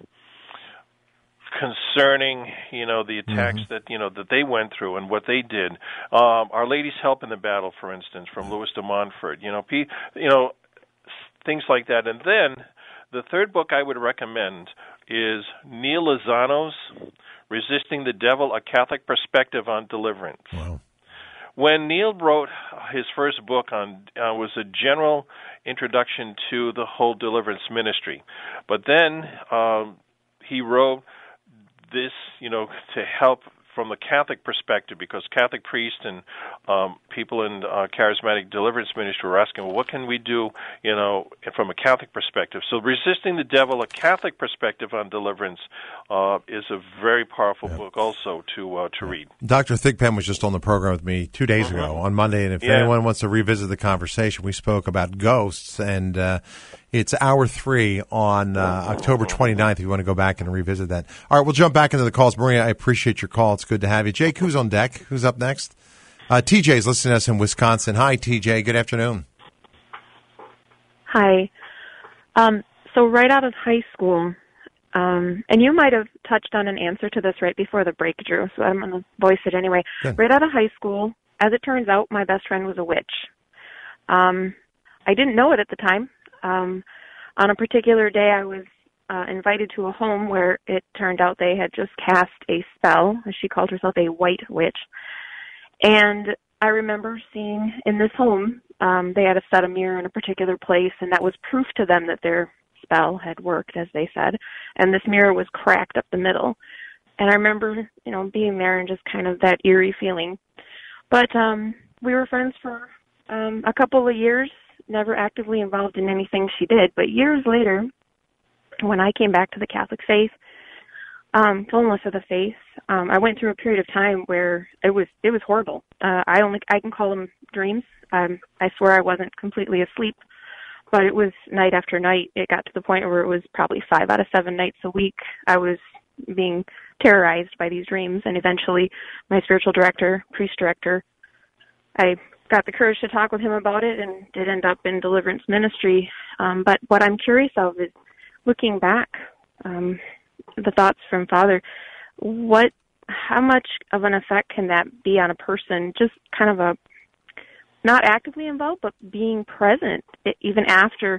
concerning, you know, the attacks mm-hmm. that, you know, that they went through and what they did. Um, Our Lady's Help in the Battle, for instance, from Louis de Montfort. You know, P, you know, things like that. And then the third book I would recommend is Neil Lozano's Resisting the Devil, A Catholic Perspective on Deliverance. Wow. When Neil wrote his first book on uh, was a general introduction to the whole deliverance ministry. But then um, he wrote this, you know, to help from the Catholic perspective, because Catholic priests and um, people in uh, charismatic deliverance ministry were asking, well, what can we do, you know, from a Catholic perspective? So Resisting the Devil, A Catholic Perspective on Deliverance uh, is a very powerful yeah. book also to uh, to read. Doctor Thigpen was just on the program with me two days mm-hmm. ago on Monday, and if yeah. anyone wants to revisit the conversation, we spoke about ghosts, and uh, it's hour three on uh, October twenty-ninth if you want to go back and revisit that. All right, we'll jump back into the calls. Maria, I appreciate your call. It's good to have you. Jake, who's on deck? Who's up next? Uh, T J's listening to us in Wisconsin. Hi, T J. Good afternoon. Hi. Um, so right out of high school, um, and you might have touched on an answer to this right before the break, Drew, so I'm going to voice it anyway. Good. Right out of high school, as it turns out, my best friend was a witch. Um, I didn't know it at the time. Um, on a particular day, I was uh, invited to a home where it turned out they had just cast a spell. She called herself a white witch. And I remember seeing in this home, um, they had a set of mirror in a particular place, and that was proof to them that their spell had worked, as they said. And this mirror was cracked up the middle. And I remember, you know, being there and just kind of that eerie feeling. But um, we were friends for um, a couple of years, never actively involved in anything she did. But years later, when I came back to the Catholic faith, um, fullness of the faith, um, I went through a period of time where it was it was horrible. Uh, I only I can call them dreams. Um, I swear I wasn't completely asleep, but it was night after night. It got to the point where it was probably five out of seven nights a week I was being terrorized by these dreams. And eventually my spiritual director, priest director, I got the courage to talk with him about it and did end up in deliverance ministry. Um, but what I'm curious of is, looking back, um, the thoughts from Father, what, how much of an effect can that be on a person, just kind of a, not actively involved, but being present even after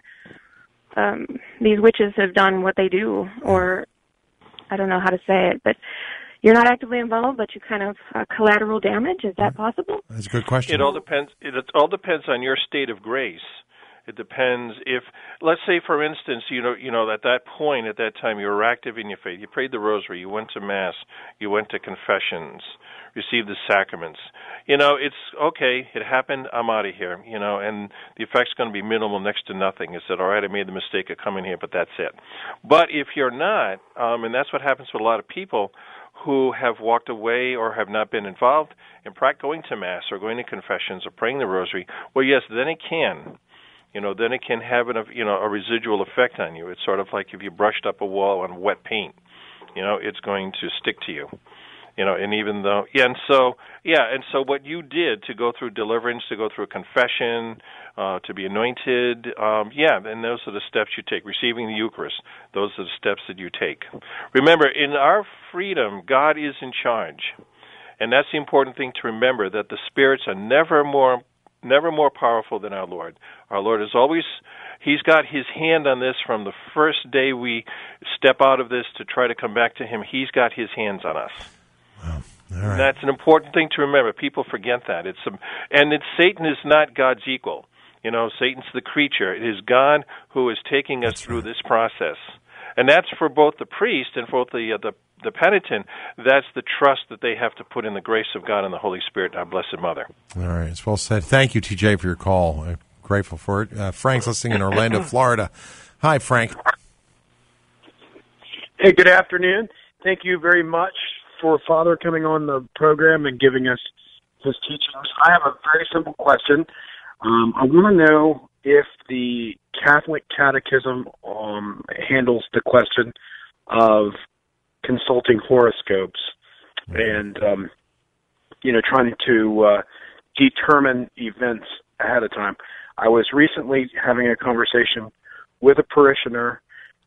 um, these witches have done what they do, or I don't know how to say it, but you're not actively involved, but you kind of uh, collateral damage. Is that possible? That's a good question. It all depends. It, it all depends on your state of grace. It depends if, let's say, for instance, you know, you know, at that point, at that time, you were active in your faith. You prayed the rosary. You went to Mass. You went to confessions. Received the sacraments. You know, it's okay. It happened. I'm out of here. You know, and the effect's going to be minimal, next to nothing. You said, all right, I made the mistake of coming here, but that's it. But if you're not, um, and that's what happens with a lot of people who have walked away or have not been involved in going to Mass or going to confessions or praying the rosary, well, yes, then it can. You know, then it can have an, you know, a residual effect on you. It's sort of like if you brushed up a wall on wet paint. You know, it's going to stick to you. You know, and even though, yeah, and so, yeah, and so what you did to go through deliverance, to go through a confession, uh, to be anointed, um, yeah, and those are the steps you take. Receiving the Eucharist, those are the steps that you take. Remember, in our freedom, God is in charge. And that's the important thing to remember, that the spirits are never more never more powerful than our Lord. Our Lord is always, He's got His hand on this from the first day we step out of this to try to come back to Him. He's got His hands on us. Wow. All right. That's an important thing to remember. People forget that. It's a, and it's, Satan is not God's equal. You know, Satan's the creature. It is God who is taking us That's through right. this process. And that's for both the priest and for both the, uh, the the penitent. That's the trust that they have to put in the grace of God and the Holy Spirit, our Blessed Mother. All right. It's well said. Thank you, T J, for your call. I'm grateful for it. Uh, Frank's listening in Orlando, Florida. Hi, Frank. Hey, good afternoon. Thank you very much for Father coming on the program and giving us his teachings. I have a very simple question. Um, I want to know if the Catholic Catechism um, handles the question of consulting horoscopes and, um, you know, trying to uh, determine events ahead of time. I was recently having a conversation with a parishioner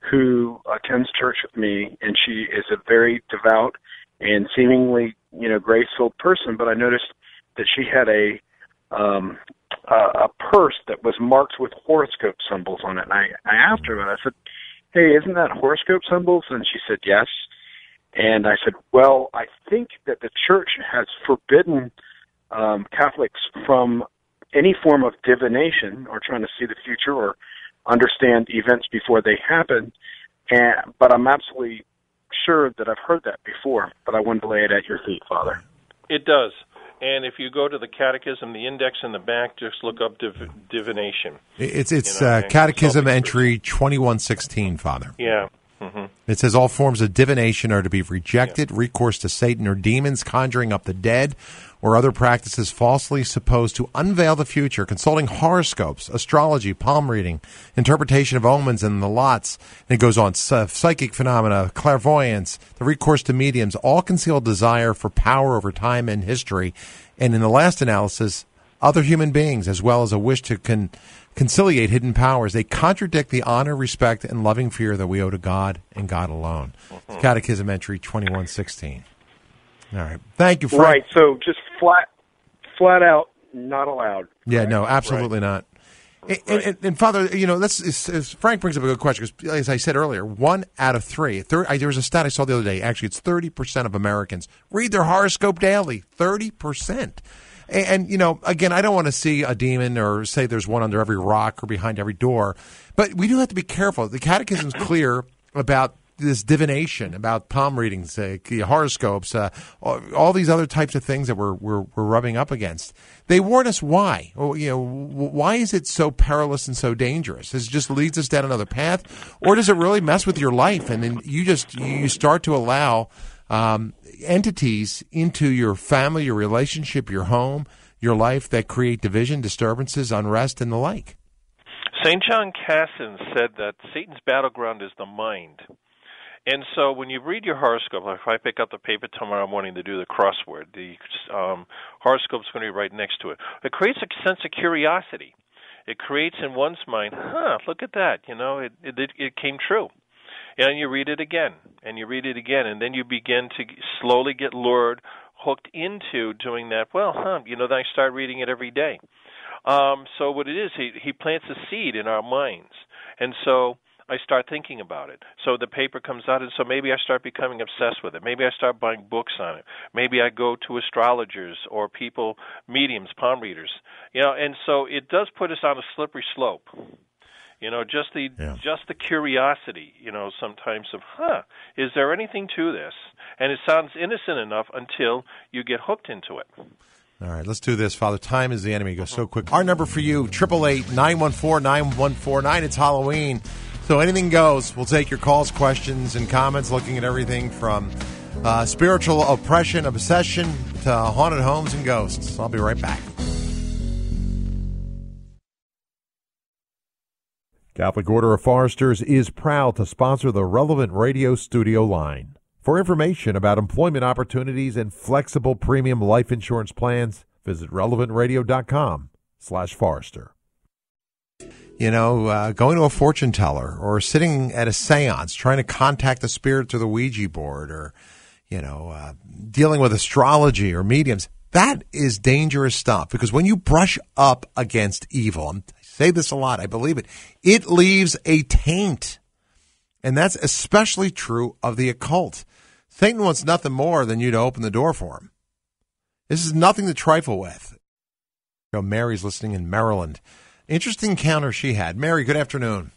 who attends church with me, and she is a very devout and seemingly, you know, grace-filled person, but I noticed that she had a um, a, a purse that was marked with horoscope symbols on it. And I, I asked her, and I said, hey, isn't that horoscope symbols? And she said, yes. And I said, well, I think that the church has forbidden um, Catholics from any form of divination or trying to see the future or understand events before they happen. And, but I'm absolutely sure that I've heard that before, but I wanted to lay it at your feet, Father. It does. And if you go to the Catechism, the index in the back, just look up div- divination. It's it's you know, uh, Catechism entry twenty-one sixteen, Father. Yeah. Mm-hmm. It says all forms of divination are to be rejected, yeah. recourse to Satan or demons, conjuring up the dead, or other practices falsely supposed to unveil the future, consulting horoscopes, astrology, palm reading, interpretation of omens and the lots. And it goes on, psychic phenomena, clairvoyance, the recourse to mediums, all conceal desire for power over time and history. And in the last analysis, other human beings, as well as a wish to con- conciliate hidden powers. They contradict the honor, respect, and loving fear that we owe to God and God alone. Mm-hmm. Catechism entry twenty-one sixteen. All right. Thank you, Frank. Right, so just flat flat out not allowed. Yeah, no, absolutely right. not. And, right. and, and, Father, you know, that's is, is, Frank brings up a good question because, as I said earlier, one out of three. thirty, I, there was a stat I saw the other day. Actually, it's thirty percent of Americans read their horoscope daily. thirty percent. And, and, you know, again, I don't want to see a demon or say there's one under every rock or behind every door, but we do have to be careful. The Catechism's clear about this divination, about palm readings, uh, horoscopes, uh, all, all these other types of things that we're, we're we're rubbing up against. They warn us why. Well, you know, why is it so perilous and so dangerous? Does it just leads us down another path, or does it really mess with your life? And then you just you start to allow um, entities into your family, your relationship, your home, your life that create division, disturbances, unrest, and the like. Saint John Casson said that Satan's battleground is the mind. And so when you read your horoscope, like if I pick up the paper tomorrow morning to do the crossword, the um, horoscope's going to be right next to it. It creates a sense of curiosity. It creates in one's mind, huh, look at that, you know, it it, it came true. And you read it again, and you read it again, and then you begin to slowly get lured, hooked into doing that. Well, huh, you know, then I start reading it every day. Um, so what it is, he, he plants a seed in our minds. And so I start thinking about it. So the paper comes out, and so maybe I start becoming obsessed with it. Maybe I start buying books on it. Maybe I go to astrologers or people, mediums, palm readers. You know, and so it does put us on a slippery slope. You know, just the yeah. just the curiosity, you know, sometimes of, huh, is there anything to this? And it sounds innocent enough until you get hooked into it. All right, let's do this, Father. Time is the enemy. It goes so quick. Our number for you, eight eight eight, nine one four, nine one four nine. It's Halloween, so anything goes. We'll take your calls, questions, and comments, looking at everything from uh, spiritual oppression, obsession, to haunted homes and ghosts. I'll be right back. Catholic Order of Foresters is proud to sponsor the Relevant Radio studio line. For information about employment opportunities and flexible premium life insurance plans, visit relevant radio dot com slash Forrester. You know, uh, going to a fortune teller or sitting at a seance, trying to contact the spirit through the Ouija board, or, you know, uh, dealing with astrology or mediums, that is dangerous stuff, because when you brush up against evil, I say this a lot, I believe it, it leaves a taint. And that's especially true of the occult. Satan wants nothing more than you to open the door for him. This is nothing to trifle with. You know, Mary's listening in Maryland. Interesting encounter she had. Mary, good afternoon.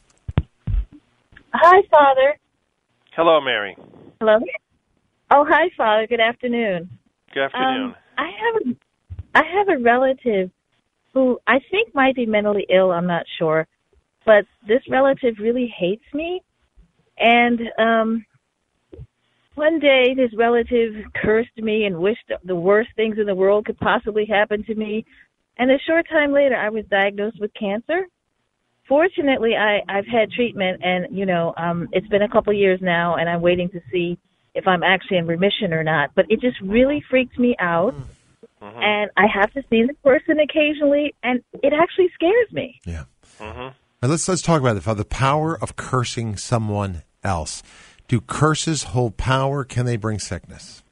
Hi, Father. Hello, Mary. Hello. Oh, hi, Father. Good afternoon. Good afternoon. Um, I have a, I have a relative who I think might be mentally ill. I'm not sure, but this relative really hates me. And um, one day, this relative cursed me and wished the worst things in the world could possibly happen to me. And a short time later, I was diagnosed with cancer. Fortunately, I, I've had treatment, and, you know, um, it's been a couple years now, and I'm waiting to see if I'm actually in remission or not. But it just really freaked me out, mm-hmm. and I have to see the person occasionally, and it actually scares me. Yeah. Mm-hmm. Now let's let's talk about the, the power of cursing someone else. Do curses hold power? Can they bring sickness?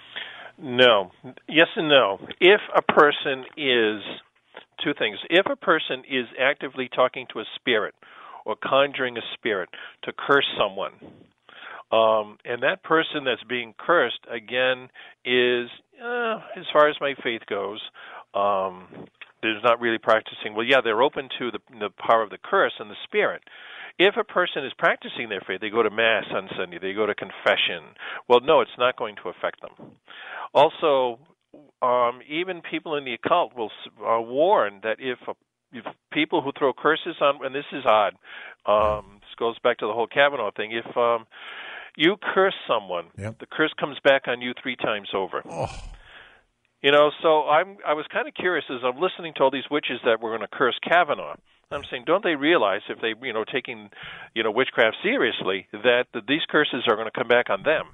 No. Yes and no. If a person is, two things. If a person is actively talking to a spirit or conjuring a spirit to curse someone, um, and that person that's being cursed, again, is, uh, as far as my faith goes, um, they're not really practicing. Well, yeah, they're open to the, the power of the curse and the spirit. If a person is practicing their faith, they go to Mass on Sunday, they go to confession. Well, no, it's not going to affect them. Also, um, even people in the occult will uh, warn that if, a, if people who throw curses on, and this is odd, um, this goes back to the whole Kavanaugh thing, if um, you curse someone, yep. the curse comes back on you three times over. Oh. You know, so I'm, I was kind of curious as I'm listening to all these witches that were going to curse Kavanaugh. I'm saying, don't they realize if they, you know, taking, you know, witchcraft seriously, that the, these curses are going to come back on them?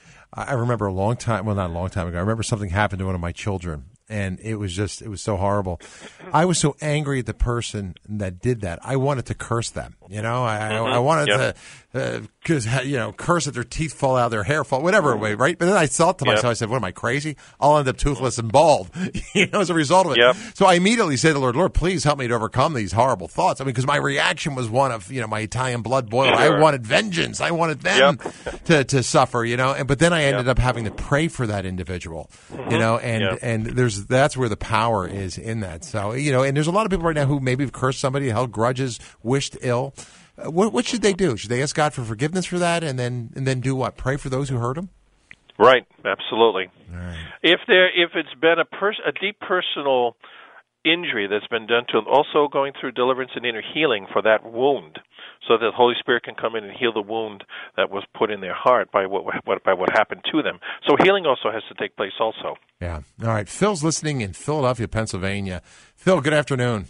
I remember a long time, well, not a long time ago, I remember something happened to one of my children, and it was just, it was so horrible. I was so angry at the person that did that. I wanted to curse them, you know, I, mm-hmm. I wanted yep. to, uh, cause, you know, curse that their teeth fall out, their hair fall, whatever way, right? But then I thought to myself, yep. I said, what am I, crazy? I'll end up toothless and bald, you know, as a result of it. Yep. So I immediately said to the Lord, Lord, please help me to overcome these horrible thoughts. I mean, because my reaction was one of, you know, my Italian blood boiled. Sure. I wanted vengeance. I wanted them yep. to, to suffer, you know, and, but then I ended yep. up having to pray for that individual, mm-hmm. you know, and, yep. and there's, that's where the power is in that. So, you know, and there's a lot of people right now who maybe have cursed somebody, held grudges, wished ill. Uh, what, what should they do? Should they ask God for forgiveness for that, and then and then do what? Pray for those who hurt them? Right, absolutely. Right. If there, if it's been a pers- a deep personal injury that's been done to them, also going through deliverance and inner healing for that wound, so that the Holy Spirit can come in and heal the wound that was put in their heart by what, what by what happened to them. So healing also has to take place also. Yeah. All right. Phil's listening in Philadelphia, Pennsylvania. Phil, good afternoon.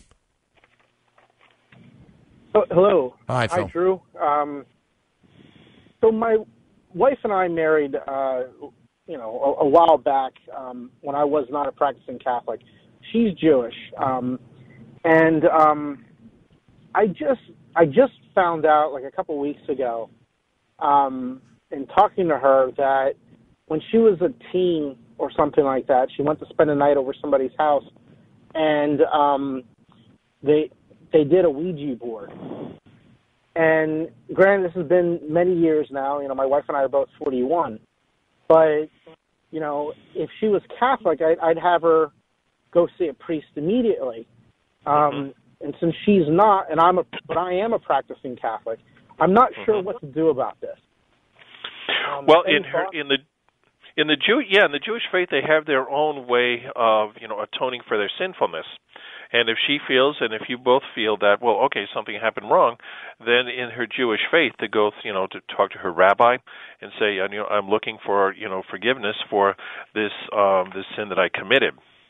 Oh, hello. Hi, Phil. Hi, Drew. Um, so my wife and I married, uh, you know, a, a while back um, when I was not a practicing Catholic. She's Jewish, um, and um, I just I just found out like a couple of weeks ago, um, in talking to her, that when she was a teen or something like that, she went to spend a night over somebody's house, and um, they they did a Ouija board. And granted, this has been many years now. You know, my wife and I are both forty-one. But, you know, if she was Catholic, I'd, I'd have her go see a priest immediately. Um, and since she's not, and I'm a, but I am a practicing Catholic, I'm not sure what to do about this. Um, well, any in her, thoughts? in the in the Jew, yeah, in the Jewish faith, they have their own way of, you know, atoning for their sinfulness. And if she feels, and if you both feel that, well, okay, something happened wrong, then in her Jewish faith, to go, you know, to talk to her rabbi and say, you know, I'm looking for, you know, forgiveness for this um, this sin that I committed.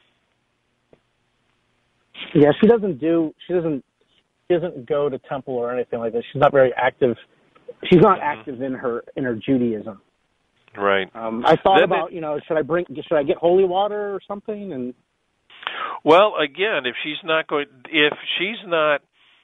Yeah, she doesn't do. She doesn't. She doesn't go to temple or anything like that. She's not very active. She's not Mm-hmm. active in her in her Judaism. Right. Um, I thought Then about, you know, should I bring? Should I get holy water or something? And Well, again, if she's not going, if she's not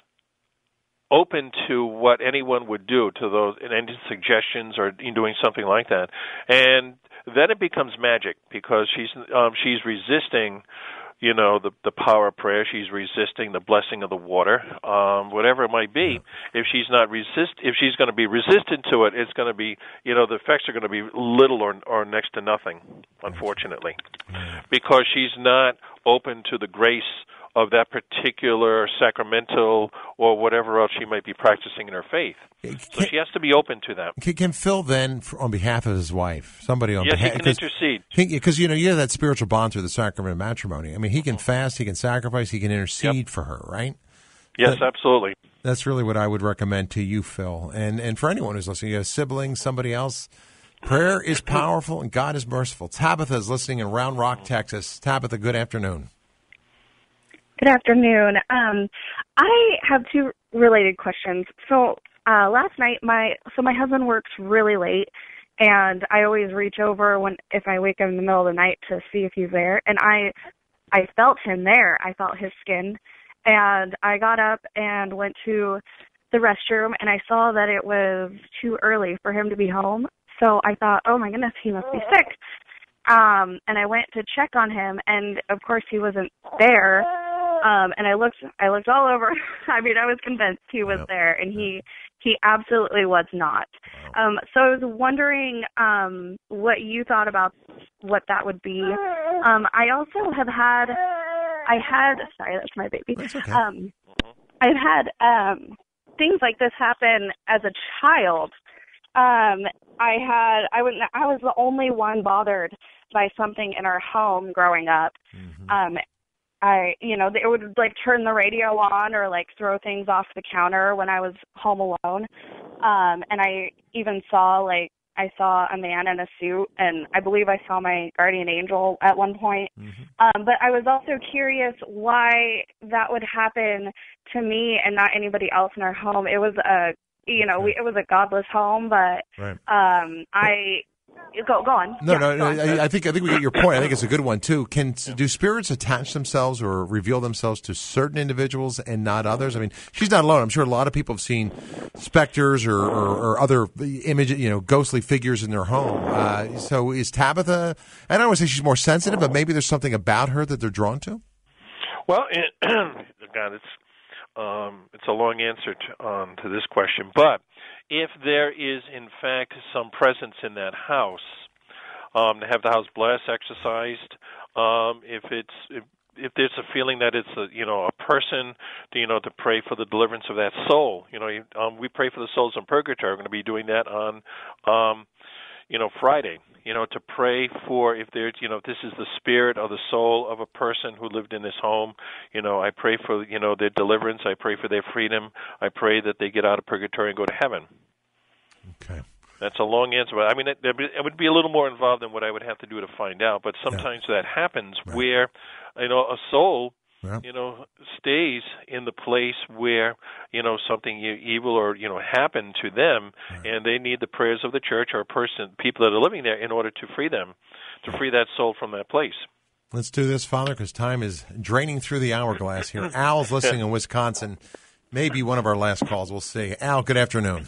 open to what anyone would do to those, and any suggestions or doing something like that, and then it becomes magic because she's um, she's resisting, you know, the the power of prayer. She's resisting the blessing of the water, um, whatever it might be. If she's not resist, if she's going to be resistant to it, it's going to be, you know, the effects are going to be little or or next to nothing, unfortunately, because she's not open to the grace of that particular sacramental or whatever else she might be practicing in her faith. So she has to be open to that. Can, can Phil then, for, on behalf of his wife, somebody on Yes, he behalf, can intercede. because you know you have that spiritual bond through the sacrament of matrimony. I mean, he can fast, he can sacrifice, he can intercede for her, right? Yes, That- absolutely. That's really what I would recommend to you, Phil, and and for anyone who's listening, you have siblings, somebody else. Prayer is powerful and God is merciful. Tabitha is listening in Round Rock, Texas. Tabitha, good afternoon. Good afternoon. Um, I have two related questions. So uh, last night, my so my husband works really late, and I always reach over when if I wake up in the middle of the night to see if he's there. And I I felt him there. I felt his skin, and I got up and went to the restroom, and I saw that it was too early for him to be home. So I thought, oh my goodness, he must be sick. Um, and I went to check on him, and of course he wasn't there. Um, and I looked, I looked all over. I mean, I was convinced he was there, and he, he absolutely was not. Um, so I was wondering um, what you thought about what that would be. Um, I also have had, I had, sorry, that's my baby. Okay. Um, I've had um, things like this happen as a child. Um, I had, I was, I was the only one bothered by something in our home growing up. Mm-hmm. Um, I, you know, they would like turn the radio on or like throw things off the counter when I was home alone. Um, and I even saw like, I saw a man in a suit, and I believe I saw my guardian angel at one point. Mm-hmm. Um, but I was also curious why that would happen to me and not anybody else in our home. It was a, you know, we, it was a godless home, but Right. um, I go go on. No, Yeah, no, go no. on. I, I think I think we get your point. I think it's a good one too. Can do spirits attach themselves or reveal themselves to certain individuals and not others? I mean, she's not alone. I'm sure a lot of people have seen specters or, or, or other images, you know, ghostly figures in their home. Uh, so is Tabitha? I don't want to say she's more sensitive, but maybe there's something about her that they're drawn to. Well, it, God, it's um, it's a long answer to, um, to this question, but if there is in fact some presence in that house, um, to have the house blessed, exercised, um, if it's if, if there's a feeling that it's a you know a person, to, you know, to pray for the deliverance of that soul. You know, um, we pray for the souls in purgatory. We're going to be doing that on. Um, you know, Friday, you know, to pray for if there's, you know, if this is the spirit or the soul of a person who lived in this home, you know, I pray for, you know, their deliverance. I pray for their freedom. I pray that they get out of purgatory and go to heaven. Okay. That's a long answer, but I mean, it, it would be a little more involved than what I would have to do to find out. But sometimes yeah. that happens right. where, you know, a soul Yeah. you know, stays in the place where, you know, something e- evil or, you know, happened to them, right. and they need the prayers of the church or person, people that are living there in order to free them, to free that soul from that place. Let's do this, Father, because time is draining through the hourglass here. Al's listening in Wisconsin. Maybe one of our last calls. We'll see. Al, good afternoon.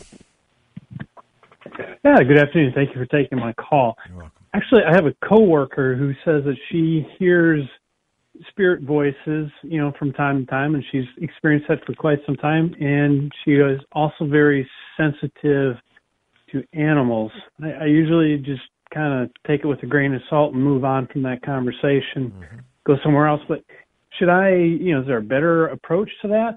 Yeah, good afternoon. Thank you for taking my call. You're welcome. Actually, I have a coworker who says that she hears spirit voices, you know, from time to time, and she's experienced that for quite some time. And she is also very sensitive to animals. I, I usually just kind of take it with a grain of salt and move on from that conversation, mm-hmm. go somewhere else. But should I, you know, is there a better approach to that?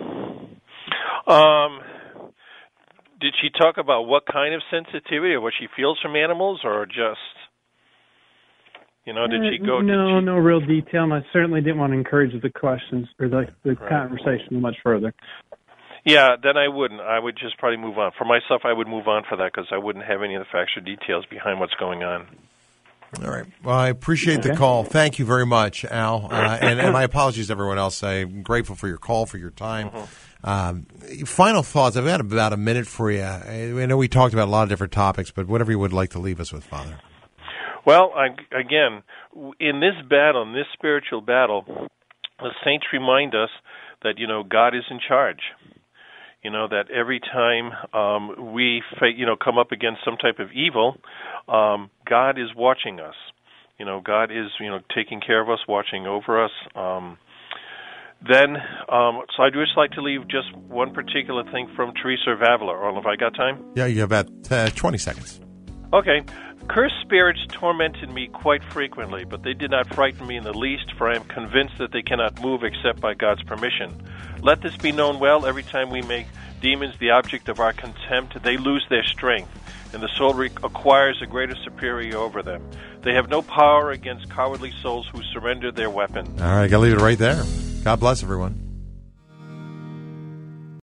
Um, did she talk about what kind of sensitivity or what she feels from animals, or just, you know, did she go? Uh, no, did she... no real detail. And I certainly didn't want to encourage the questions or the, the right. conversation much further. Yeah, then I wouldn't. I would just probably move on. For myself, I would move on for that because I wouldn't have any of the factual details behind what's going on. All right. Well, I appreciate okay. the call. Thank you very much, Al. Uh, and, and my apologies to everyone else. I'm grateful for your call, for your time. Mm-hmm. Um, final thoughts. I've got about a minute for you. I know we talked about a lot of different topics, but whatever you would like to leave us with, Father. Well, I, again, in this battle, in this spiritual battle, the saints remind us that, you know, God is in charge. You know, that every time um, we, you know, come up against some type of evil, um, God is watching us. You know, God is, you know, taking care of us, watching over us. Um, then, um, so I'd just like to leave just one particular thing from Teresa of Avila. Or have I got time? Yeah, you have about uh, twenty seconds. Okay. Cursed spirits tormented me quite frequently, but they did not frighten me in the least, for I am convinced that they cannot move except by God's permission. Let this be known well. Every time we make demons the object of our contempt, they lose their strength, and the soul re- acquires a greater superiority over them. They have no power against cowardly souls who surrender their weapon. All right, I got to leave it right there. God bless everyone.